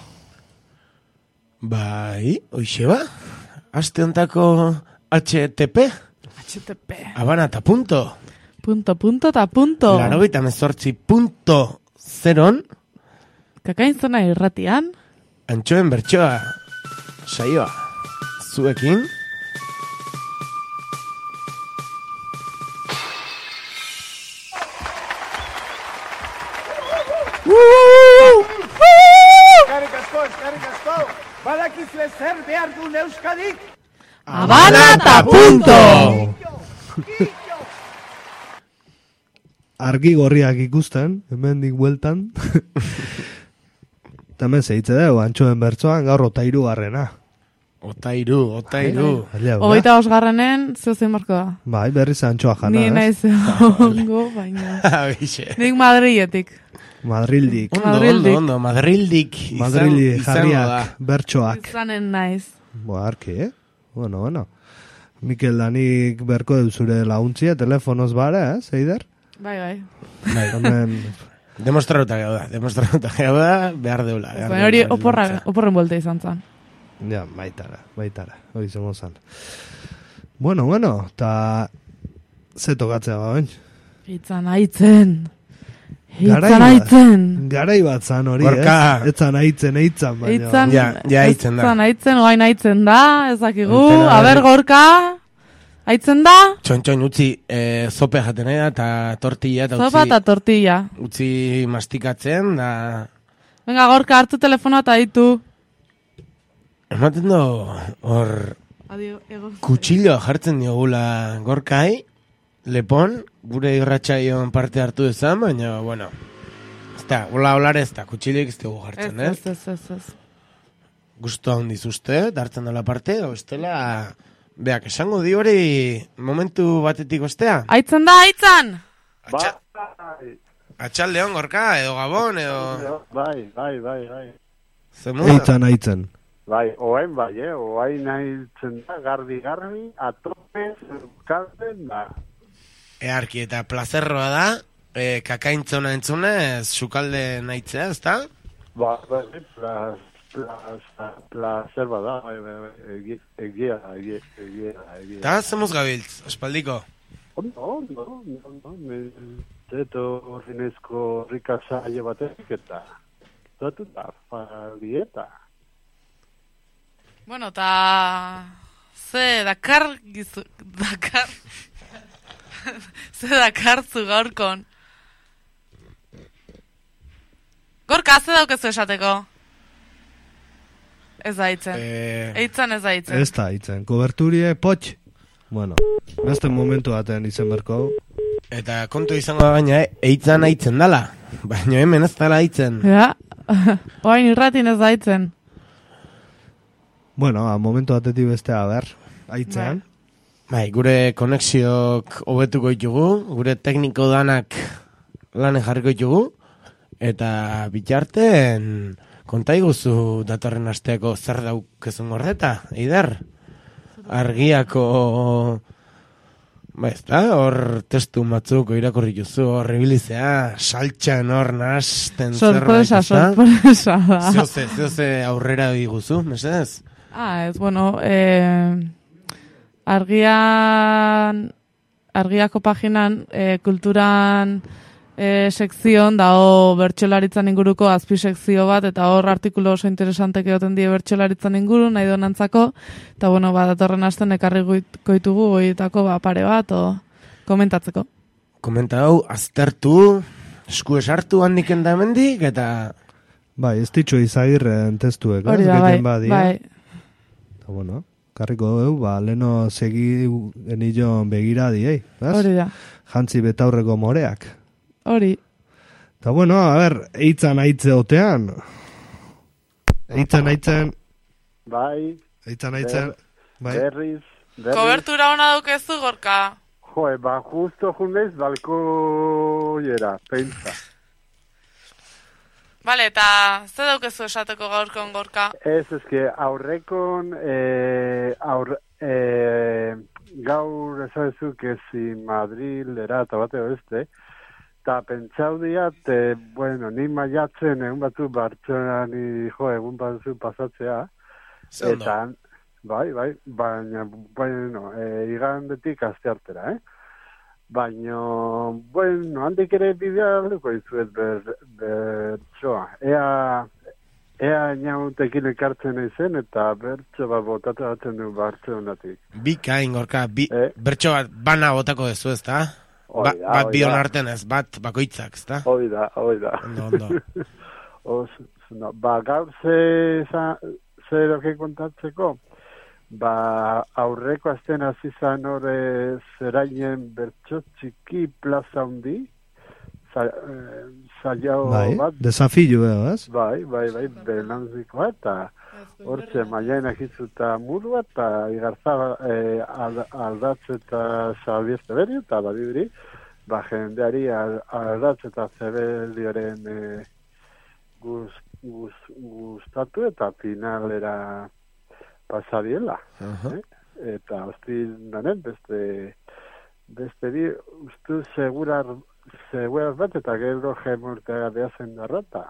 Bai, hoxe ba. Aste ontako HTP. Abana eta punto. Punto eta punto. Larogeita mezortzi punto zeron. Kakainzona irratian. Antxoen bertsoa. Saioa. Zuekin. Eskerrik asko. Badakizue zer behar duen Euskadik? Abana eta punto! Argi gorriak ikusten, hemendik bueltan. Tamen zeitze dugu, Antxoen bertsoan, gaur Otairu garrena. Otairu. Hogeita osgarrenen, zeuzen marko da. Bai, berriz Antxoa jana. Ni naiz ongo, baina. Nik Madriletik. Madrildik. Ondo, Madrildik. Madrildi jarriak, bertsoak. Izanen naiz. Arki, Bueno. Mikel Danik berko zure launtzia, telefonoz bare, Eider? Bai. Demostratuta gauda, behar deula. Hori oporren buelte izan zan. Ja, baitara, hori zemozan. Bueno, eta ze tokatzea bain? Aitzen. Garai bat zan hori, Etzan aitzen, baina. Ja, aitzen da. Aitzen, oain aitzen da, ezakigu, aber gorka, aitzen da. Txon, utzi zope jaten eta tortilla. Zopa eta tortilla. Utzi mastikatzen, da... Venga, gorka, hartu telefonoa eta ditu. Ematen do, hor... Kutsilloa jartzen diogula gorkai, lepon, gure irratxaion parte hartu ezan, baina, bueno, ez da, hola ez da, kutsilloik ez dugu jartzen, Ez. Gustu handiz uste, hartzen dola parte, edo estela, Beak, esango di hori momentu batetik ostea? Aitzan da, aitzan! Atxaldeon, Gorka, edo Gabon, edo... Bai. Aitzan. Bai, oain nahitzen da, garbi, atopez, kalten da. Earki, eta plazerroa da, kakaintzona entzunez, sukalde nahitzea, ez da? Plazer bada, egia. Eta, zemuz gabiltz, espaldiko? No, zeto horrenezko rikasa batek eta zatuta, dieta. Bueno, eta ze dakar zu gaurkon. Gorka, ze daukezu esateko? Ez da hitzen. Eitzan ez da hitzen. Ez da hitzen. Koberturie, potx. Bueno, beste momentu batean izen berko. Eta kontu izango da baina, eitzan aitzen dala. Baina hemen ez dala aitzen. Ja, oain irratin ez da aitzen. Bueno, momentu batetik bestea, ber, aitzen. Bai, gure konexiok hobetuko ditugu, gure tekniko danak lanen jarriko ditugu, eta bitarten konta iguzu datorren asteako zer daukezun gordeta, Eider? Argiako... Ba ez da, hor testu batzuk irakurri juzu, hor ibilizea, saltxan hor nahasten zerbait. Sorpresa da. Zioze aurrera diguzu, mesedez? Ez, bueno, argiako paginan, kulturan sekzion, dao bertsolaritzan inguruko azpi sekzio bat, eta hor artikulo oso interesantek egoten die bertsolaritzan inguru, nahi donantzako, eta bueno, datorren hasten ekarri goitugu goitako pare bat, komentatzeko. Komenta hau, aztertu, esku esartu handik enda hemendik, eta... Bai, ez ditxo Izagirren testuek, ez? Bai. Eta bueno, karriko dugu, leno segi genillo begiradi, ez? Hori da. Jantzi betaurreko moreak. Hori. Eta bueno, a ber, eitzan aitze otean. Eitzan. Bai. Eitzan aitzen. Bai. Berriz. Kobertura ona dukezu, Gorka. Justo junez balkoiera, pentsa. Vale, eta ze daukezu esateko gaurkon, Gorka? Eske aurrekon gaur ezazuk ezin Madrilera eta bateo beste, eta pentsau diat, ni maiatzen egun batzu Bartzelonan egun batzu pasatzea, eta bai, baina, igandetik asteartera, Baina, handik ere bidea duko izuet bertsoa. Ea inautekin ekartzen eizen eta bertso bat botatu batzen du Bartzelonatik. Bikain, Gorka, bertso bat bana botako dezu, ez da? Bat bion arten ez, bat bakoitzak, ez da? Hoi da. Ondo. Gaur ze doke kontatzeko? Aurreko azten azizan hori zerainen bertso txiki plaza hundi, zailau bat. Desafillo, ez? Bai, belanzikoa, eta hortxe maianak izuta murua, eta igarzaba aldatz eta zabiezte beri, eta badibri, jendeari aldatz eta zebelioren gustatu eta finalera pasadiela. Eta hostil danen, beste bi, ustu segurar bat, eta gero jemurtea behazen darrata.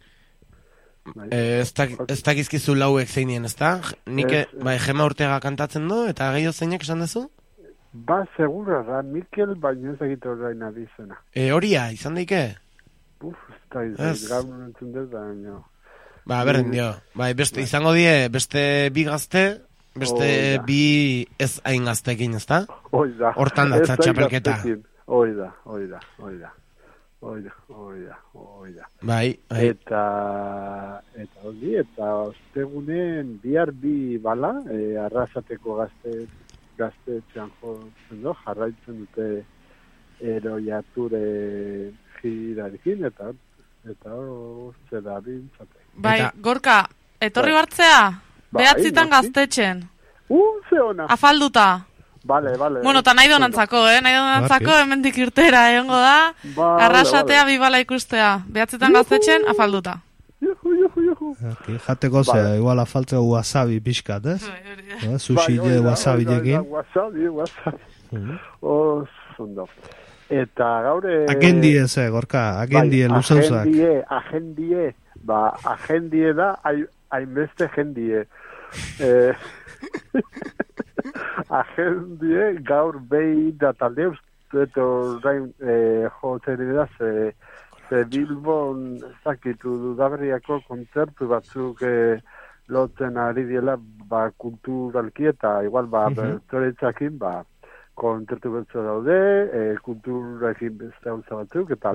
Ez dakizkizu lauek zeinien, ez da? Nik Gema Urtega kantatzen du, eta gehiago zeinak esan duzu? Segura da, Mikel, baina ez egite horrein adizena. Horia, izan daike? Ez gaur nintzen dut, baina... Berren dio. Beste izango die, beste bi gazte, beste bi ez hain gaztekin, ez da? Oida. Hortan datza txapelketa. Oida. Bai. Eta ostegunen bihar bi bala, arrasateko gazte txanjo jarraitzen dute eroiature girarekin, eta hor zeda bintzate. Bai, Gorka, etorri bartzea? Behatzitan gaztetxen. Ze ona. Afalduta. Vale. Bueno, eta nahi donantzako, Nahi donantzako, hemendik irtera egongo da. Arrasatea bibala ikustea. Behatzetan gaztetxen, afalduta. Juhu. Jateko zea, igual afaltzeko wasabi pixkat, ez? Sushi wasabi jekin. Wasabi. Ondo. Eta gaure... Agendie ze, Gorka, agendie luzauzak. Agendie. Agendie da, hainbeste jendie. Agendie gaur behi da talde eta orain jotzen da ze Bilbon zakitu dudaberriako kontzertu batzuk lotzen ari diela kulturalki eta igual bertsoretzakin kontzertu betzu daude kulturakin beste hauza batzuk eta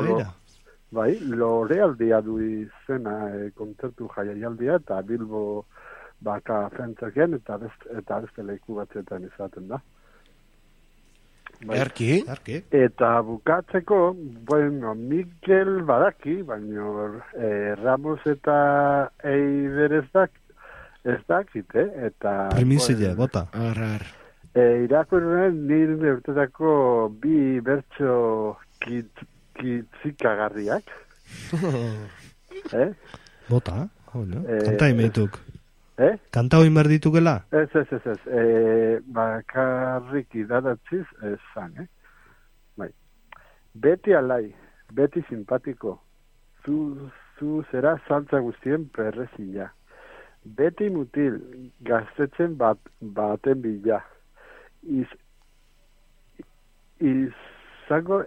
lorealdia du izena kontzertu jaialdia eta Bilbo baka frentzakean eta beste leku batzetan izaten da. Erki. Eta bukatzeko, Mikel badaki, baina Ramos eta Eider ez dakite, eta... Primizile, bota. Irakurren nire urtetako bi bertso kitzikagarriak. Bota, kanta imeituk. Kanta hoi merditukela? Ez. Bakarrik idadatziz esan, Beti alai, beti simpatiko. Zu zera saltza guztien perrezila. Beti mutil, gaztetzen baten bila. Izango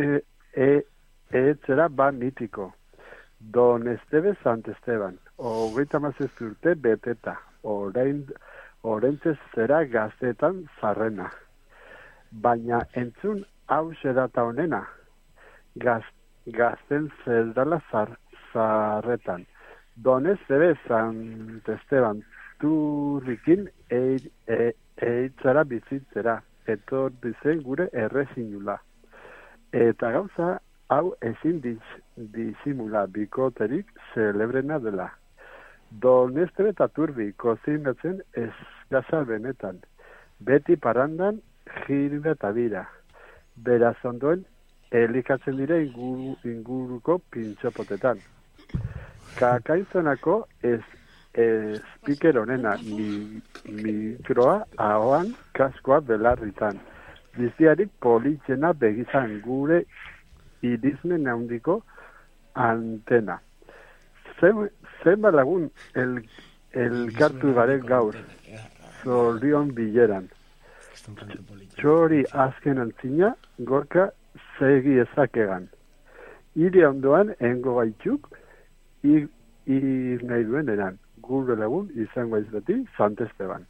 etzera mitiko. Don Esteve Sant Esteban. 37 urte beteta, oraintzez zera gaztetan zarrena. Baina entzun hau zerata honena, gazten zerdala zarretan. Donez ere Sant Esteban turrikin eitzara bizitzera, etor bizen gure errezinula. Eta gauza hau ezin disimula bikoterik zelebrena dela. Donestre eta turbi kozinatzen eskasa benetan. Beti parandan jirida eta bira. Beraz ondoen elikatzen dira inguruko pintxopotetan. Kakainzonako speaker honena mikroa ahoan kaskoa belarritan. Biztiarik politxena begizan gure irizmen handiko antena. Zenba lagun elkartu garen gaur, zorion bileran. Txori azken antzina, Gorka segi ezakegan. Ire ondoan, engo gaitzuk, nahi duen eran. Gure lagun, izango izbeti, Sant Esteban.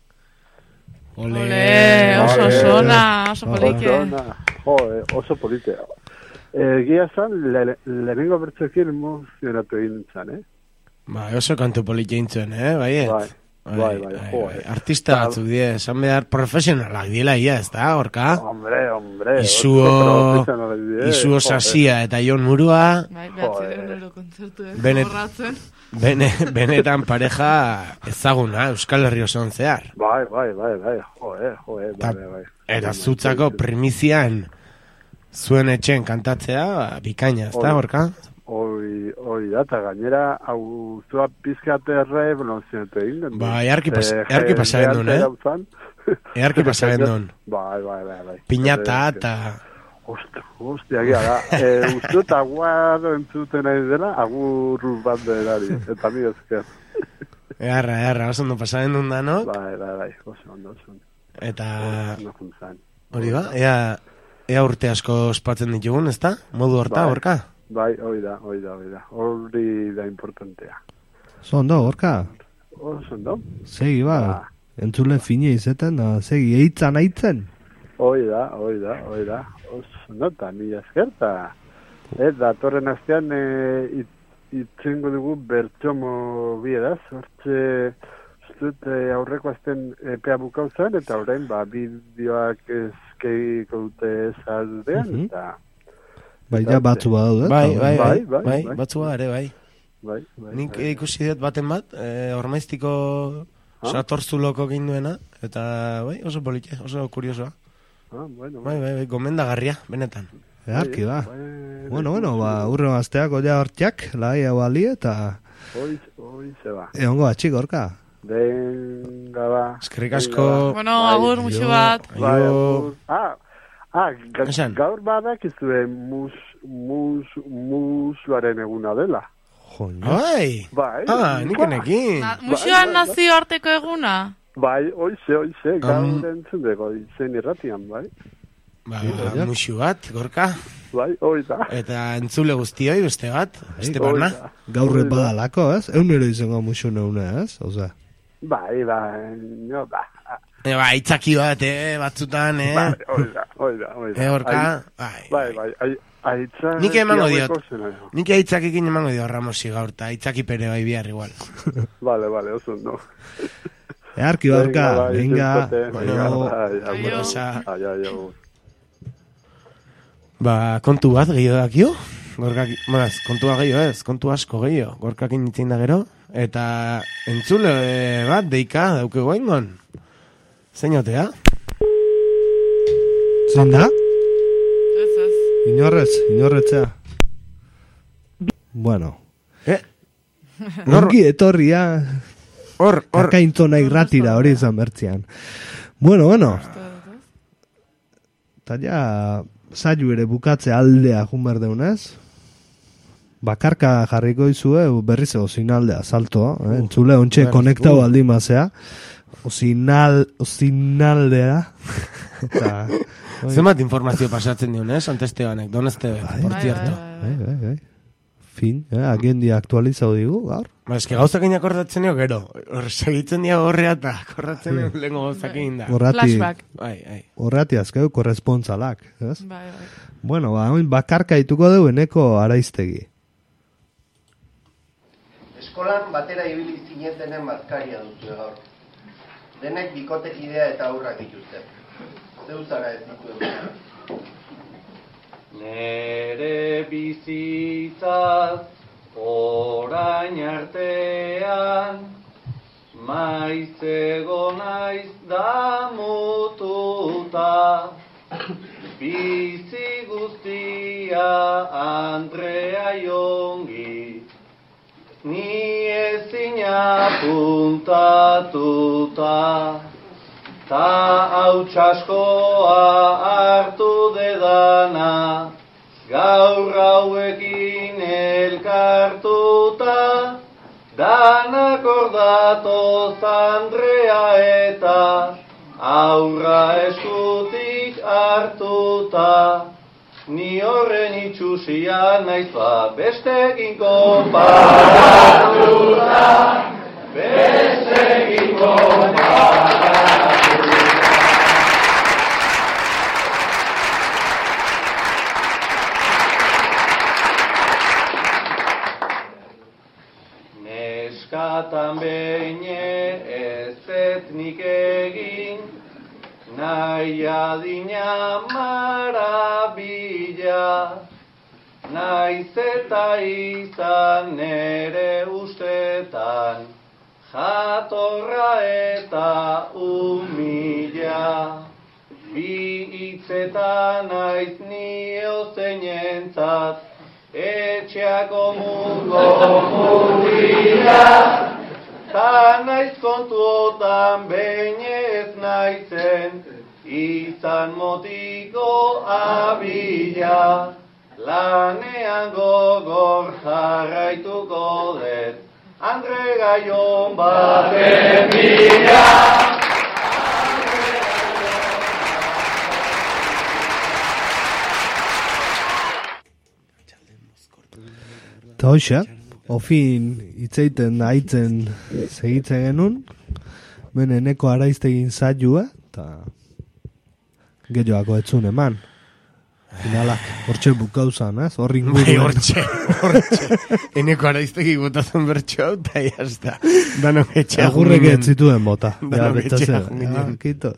Ole, oso sona, oso polike. Oso polike. Egia zan, lehenengo bertzoekin emozionatu egin nintzen, oso kantu polike intzuen, baiet? Bai, artista batzuk die, esan behar profesionalak diela ia, ez da, Gorka? Hombre. Izuo sasia eta Jon Murua. Bai, behatziren euro kontzertu horratzen. Benetan pareja ezaguna, Euskal Herri osoan zehar. Bai. Eta zutzako primizian zuen etxen kantatzea, bikaina, ez da, Gorka? Hoi da, eta gainera, hau zua pizkate revoluzionatu egin den. Earki pasaren duen, Earki pasaren duen. Bai. Piñata eta... Ostia, gira da. Uste eta guardo entzuten nahi dela, agur bat berari. Eta mi ezker. Earra, oso ondo pasaren duen da, no? Bai, oso ondo. Eta... Hori ba, ea urte asko ospatzen ditugun, ez da? Modu horta, Gorka? Bai, hori da. Hori da importantea. Zondo, Gorka? Zondo. Segi, entzule fine izeten, segi, eitzan aitzen? Hori da. Zondo, eta mila eskerta. Eta, torren astean, itzengo dugu bertsomo biedaz, hortxe, aurreko azten epea bukau zen, eta orain, bideoak ezkeiko dute zaldean, eta... Bai, ja batzu badaude. Bai, batzua ere, bai. Nik ikusi dut baten bat, ormaiztiko Satorzuloko egin duena, eta bai, oso polite, oso kuriosoa. Bueno. Bai, gomendagarria, benetan. Earki da. Bueno, urre mazteak oia hortiak, lai hau ali, eta... Hoize ba. Egongo atxik, Gorka. Venga, ba. Eskerrik asko. Bueno, agur, musu bat. Aio. Gaur badak izue musuaren eguna dela. Bai. Nikenekin. Musuan nazio arteko eguna? Bai, oize, gaur entzun dugu, izen irratian, bai. Musu bat, Gorka. Bai, oida. Eta entzule guztioi, beste bat, beste barna. Gaurre badalako, ez? Eunero izango musu neune, ez? Oza. Bai, no, da. Aitzaki bat, batzutan, Oida. Gorka, bai. Nik emango diot. Nik aitzakikin emango diot Ramosi gaur, eta aitzaki pere bai bihar igual. Vale, oso no. Earki, Gorka, venga. Aio. Kontu bat gehiago dakio. Kontua gehiago ez, kontu asko gehiago. Gorkakin itzein da gero. Eta entzule bat deika daukego ingon. Zeinotea? Zein da? Inorretzea. Bueno. Ongi etorria. Kakaintzona irratira hori izan bertzean. Bueno. Eta ja, zailu ere bukatze aldea junberdeunez. Bakarka jarriko izue, berriz ozinaldea, salto. Entzule, ontxe konektau aldi mazea. Ozinaldea. Zemat informazio pasatzen dionez, antestebanek, donezte, por cierto. Bai. Fin, agendia aktualizau digu, gaur. Eske gauzakin akordatzen dio, gero. Segitzen dio horrea eta akordatzen dio lehenko gauzakin da. Flashback. Horreati azkeu korrespontzalak. Bai. Bueno, bakarka ituko dugu eneko araiztegi. Eskolan batera ibili zinetenen bazkaria duzu gaur. Denek bikotekidea eta aurrak dituzte. Zeuzara ez ditu. Nere bizitzaz orain artean maizego naiz damututa bizi guztia Andrea jongi ni ezin apuntatuta ta hautsaskoa hartu dedana, gaur hauekin elkartuta, danak ordatoz Andrea eta aurra eskutik hartuta, ni horren itxusia naiz bestekin konparatuta, bestekin konparatuta. Neskatan beine ez nik egin, nahi adina marabila, naiz eta izan nere ustetan, jatorra eta umila. Bi hitzetan naiz nio zeinentzat, etxeako mungo mundila, ta naiz kontuotan beinez naizen, izan motiko abila, lanean gogor jarraituko dut, Andre Gaion baten bila. Eta hoxe, ofin itzeiten haitzen segitzen genuen, eneko araiztegin zailua, eta gehiago etzun eman. Finalak, hortxe bukauzan, ez? Horri inguruen. Hortxe. Eneko araiztegi botazen bertxo hau, eta jazta. Danok etxea agurrek etzituen bota. Danok etxea junginen.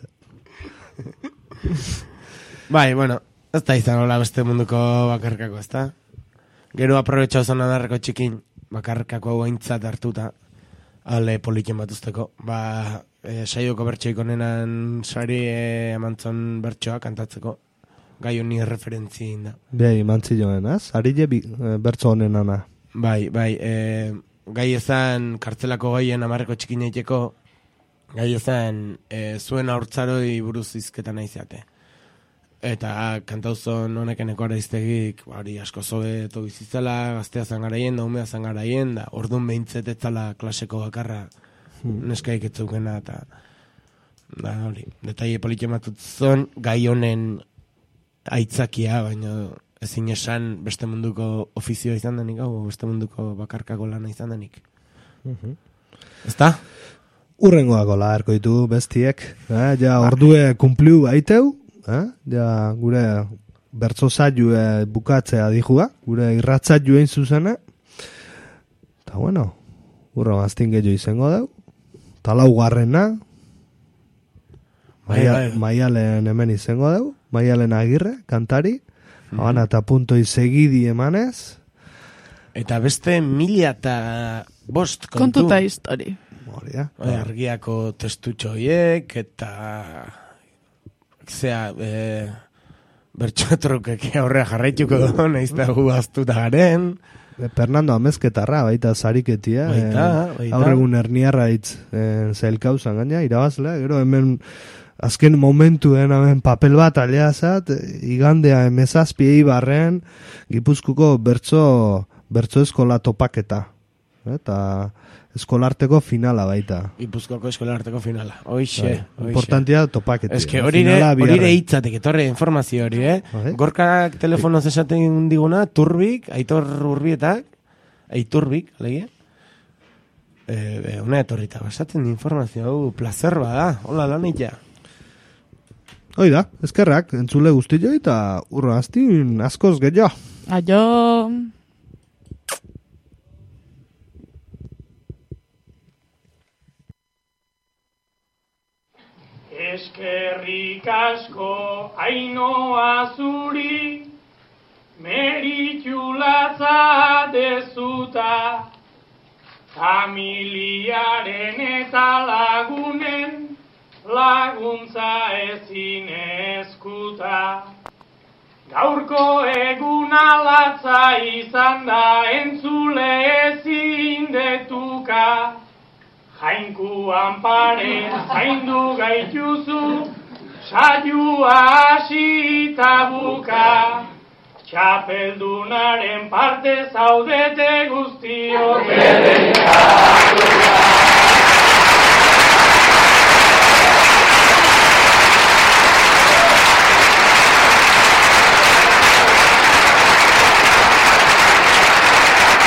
Bai, bueno, ez da izan hola beste munduko bakarkako, ez da? Gero aprobetxau zona darreko txikin, bakarkako hau aintzat hartuta. Ale politxen bat usteko. Saioko bertxoik onenan sari emantzon bertxoa kantatzeko. Gai honi referentzi da. Bai, mantzi joan, sari bertxo onenana. Bai, gai ezan kartzelako gaien amarreko txikineiteko, gai ezan zuen haurtzaroi buruz izketan naizate. Eta kantauzon honekeneko araiztegik, hori asko zobeto bizitzala, gaztea zangaraien da, umea zangaraien da, orduan behintzet etzala klaseko bakarra neskaik etzaukena, eta da hori, detaile politxe matutzon, gai honen aitzakia, baina ezin esan beste munduko ofizioa izan denik, hau, beste munduko bakarkako lana izan denik. Ezta? Urrengoako laharko ditu bestiek, ja ordue kumpliu baiteu, ja gure bertso saioa bukatzea dijua, gure irratsaioa zuzena. Ta bueno, urro aztin gehiago izango dau. Ta laugarrena Maialen hemen izango dau, Maialen Agirre, kantari, abana eta punto izegidi emanez. Eta beste 1005 kontu eta histori. Argiako testutxoiek, eta bertxotrukek aurrea jarraituko do, naizta gu aztuta garen. Fernando Amezketarra, baita zariketia. Aurregun erniarra hitz zailkauzan gaina, irabazlea. Gero hemen azken momentuen hemen papel bat aleazat, igandea emezazpi eibarren, Gipuzkuko bertso eskola topaketa. Eta eskolarteko finala baita. Gipuzkoako eskolarteko finala. Oixe. Importantia topaketa. Ez que hori hitzatek, etorre informazio hori, Gorkak telefonoz esaten diguna, Turbik, Aitor Urbietak, Aiturbik, alegia. Una etorrita, esaten informazio, placer bada, hola lan eitea. Hoi da, eskerrak, entzule guztio eta urro aztin askoz gehiago. Aio! Eskerrik asko Ainoa zuri, meritxulatza dezuta, familiaren eta lagunen laguntza ezin eskuta. Gaurko eguna latza izan da entzule ezin detuka, Jainkuan pare zaindu gaituzu, saioa hasita buka. Txapeldunaren parte zaudete guzti